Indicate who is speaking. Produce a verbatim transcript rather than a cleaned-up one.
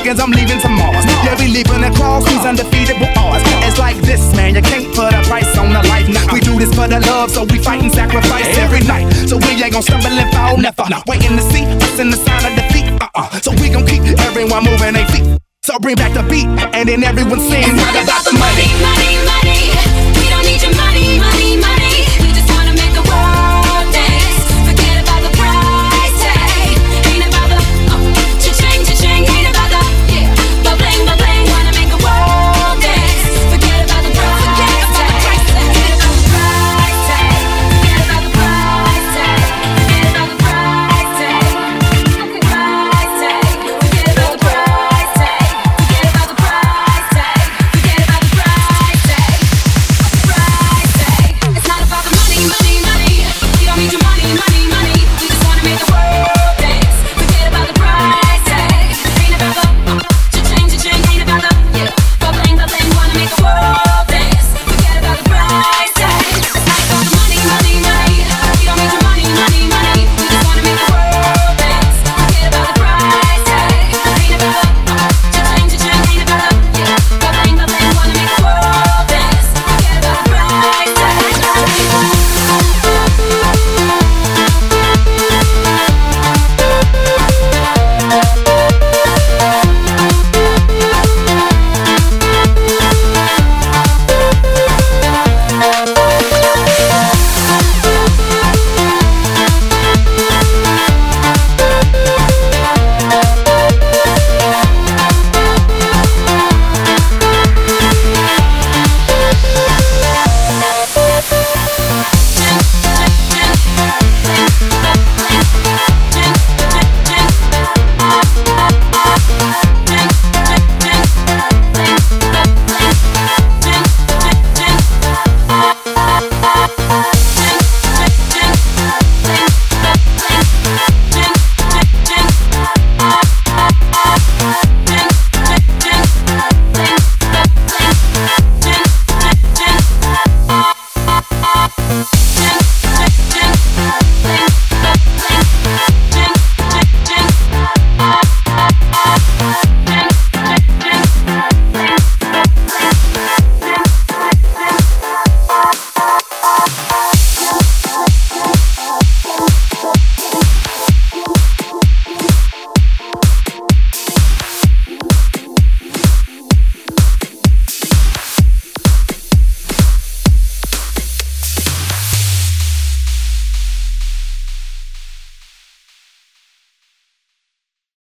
Speaker 1: seconds, I'm leaving to Mars. Yeah, we leaving across these undefeatable odds. It's like this, man, you can't put a price on a life. Nah, we do this for the love, so we fight and sacrifice every night. So we ain't gon' stumble and fall, never. Waiting to see us in the sign of defeat. Uh-uh. So we gon' keep everyone moving their feet. So bring back the beat, and then everyone sings.
Speaker 2: It's not about the money, money, money. We don't need your money, money, money.